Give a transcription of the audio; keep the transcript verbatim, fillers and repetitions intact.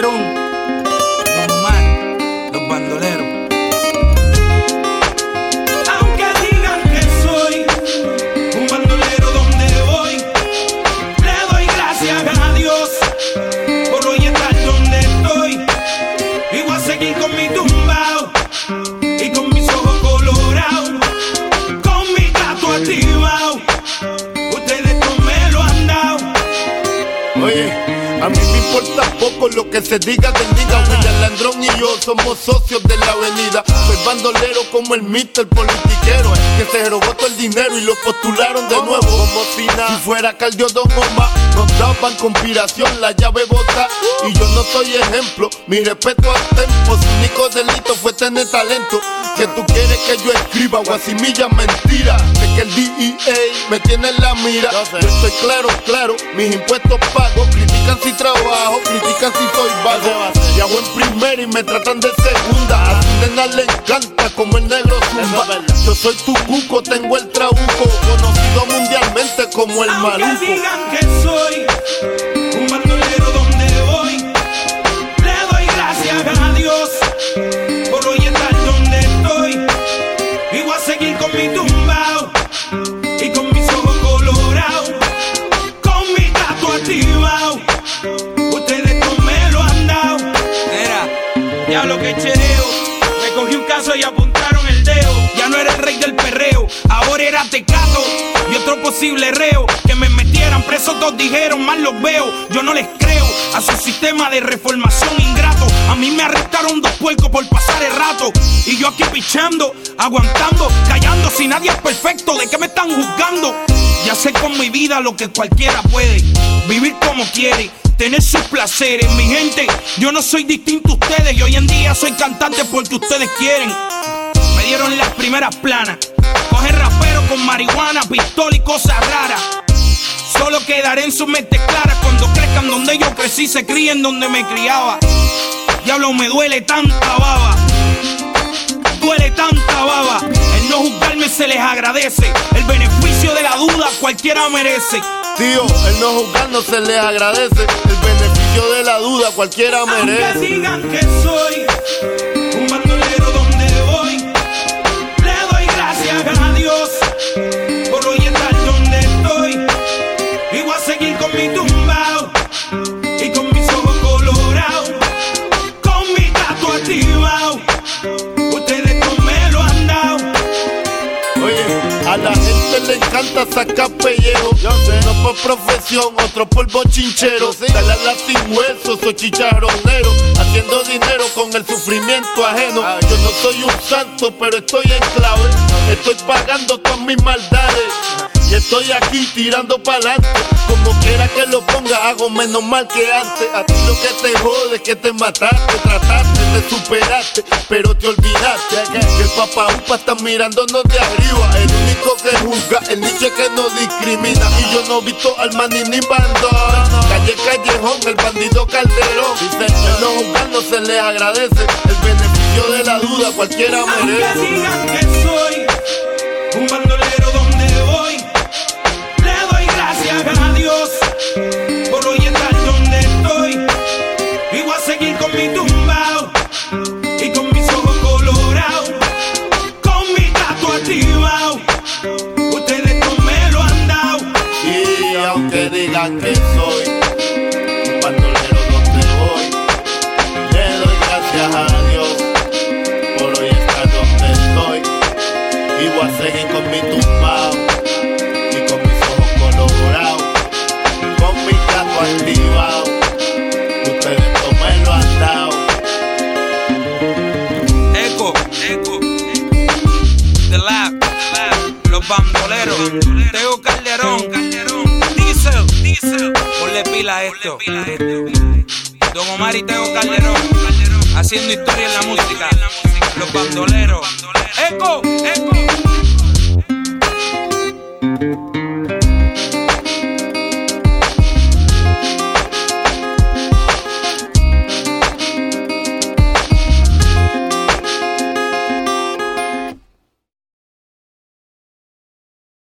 Calderón, Don Omar, los bandoleros. Aunque digan que soy un bandolero donde voy, le doy gracias a Dios por hoy estar donde estoy. Y voy a seguir con mi tumbao y con mis ojos colorados, con mi gato activado. Ustedes no me lo han dado. Oye, a mí me importa poco lo que se diga del nigga. William Landrón y yo somos socios de la avenida. Soy bandolero como el mister politiquero, que se robó todo el dinero y lo postularon de nuevo como si nada. Si fuera Cardio Don Omar, nos daban conspiración, la llave bota. Y yo no soy ejemplo, mi respeto al tempo. Su único delito fue tener talento. Que tú quieres que yo escriba guasimilla mentira. Sé que el D E A me tiene en la mira. Yo estoy claro, claro, mis impuestos pago. Critican si trabajo, critican si soy vago. Viajo en primera y me tratan de segunda. A tu nena le encanta como el negro zumba. Yo soy tu cuco, tengo el trabuco, conocido mundialmente como el maluco. Aunque digan que soy un bandolero donde voy, le doy gracias a Dios por hoy estar donde estoy. Y voy a seguir con mi tumbao y con mis ojos colorados, con mi gato activado. Ustedes no me lo han dado. Era, Diablo que chereo, me cogí un caso y apuntaron el dedo. Ya no era el rey del perreo, ahora era Tecato y otro posible reo. Que me metieran preso, todos dijeron, mal los veo. Yo no les creo a su sistema de reformación ingrato. A mí me arrestaron dos puercos por pasar el rato, y yo aquí pichando, aguantando, callando. Si nadie es perfecto, ¿de qué me están juzgando? Ya sé con mi vida lo que cualquiera puede, vivir como quiere, tener sus placeres. Mi gente, yo no soy distinto a ustedes, y hoy en día soy cantante porque ustedes quieren. Me dieron las primeras planas, coger rapero con marihuana, pistola y cosas raras. Solo quedaré en su mente clara cuando crezcan donde yo crecí, se críen donde me criaba. Diablo, me duele tanta baba, duele tanta baba. El no juzgarme se les agradece, el beneficio de la duda cualquiera merece. Tío, el no juzgar no se les agradece, el beneficio de la duda cualquiera merece. Aunque digan que soy un bandolero donde voy, le doy gracias a Dios por hoy estar donde estoy. Y voy a seguir con mi tumbao y con mis ojos colorados, con mi gato activado. Ustedes no me lo han dado. Oye, a la gente le encanta sacar pellejo. Yo sé, no por profesión, otro por bochinchero. Dale a la sin hueso, soy chicharronero, haciendo dinero con el sufrimiento ajeno. Yo no soy un santo, pero estoy en clave. Estoy pagando todas mis maldades y estoy aquí tirando pa'lante. Como quiera que lo ponga, hago menos mal que antes. A ti lo que te jode es que te mataste, trataste, te superaste, pero te olvidaste que el papá upa está mirándonos de arriba. El único que juzga, el nicho que no discrimina. Y yo no he visto al maní ni bandón. Calle Callejón, el bandido Calderón. Dice, el no juzgar no se les agradece, el beneficio de la duda cualquiera merece. Aunque digan que soy un bandolero donde voy, le doy gracias a Dios por hoy estar donde estoy. Y voy a seguir con mi tumbao y con mis ojos colorados, con mi gato activado. Ustedes no me lo han dado. Y aunque digan que soy un bandolero donde voy, le doy gracias a Dios por hoy estar donde estoy. Y voy a seguir con mi tumbao y con mis ojos colorados, con mi gato activado. Ustedes no me lo han dado. Eco, Eco, The Lab, los bandoleros, Tego Calderón, Diesel, Diesel, ponle pila a esto. Don Omar y Tego Calderón, haciendo historia en la música, los bandoleros. Eco, Eco.